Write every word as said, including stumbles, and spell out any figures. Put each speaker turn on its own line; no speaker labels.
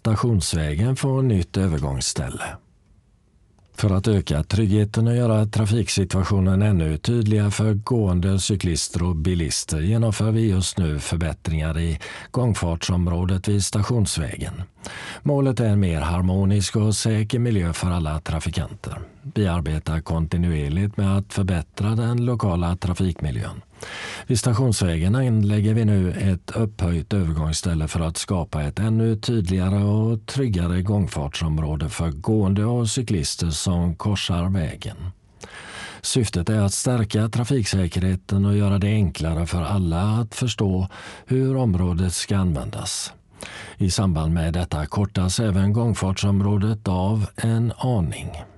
Stationsvägen får nytt övergångsställe. För att öka tryggheten och göra trafiksituationen ännu tydligare för gående, cyklister och bilister genomför vi just nu förbättringar i gångfartsområdet vid Stationsvägen. Målet är en mer harmonisk och säker miljö för alla trafikanter. Vi arbetar kontinuerligt med att förbättra den lokala trafikmiljön. Vid Stationsvägen anlägger vi nu ett upphöjt övergångsställe för att skapa ett ännu tydligare och tryggare gångfartsområde för gående och cyklister som korsar vägen. Syftet är att stärka trafiksäkerheten och göra det enklare för alla att förstå hur området ska användas. I samband med detta kortas även gångfartsområdet av en aning.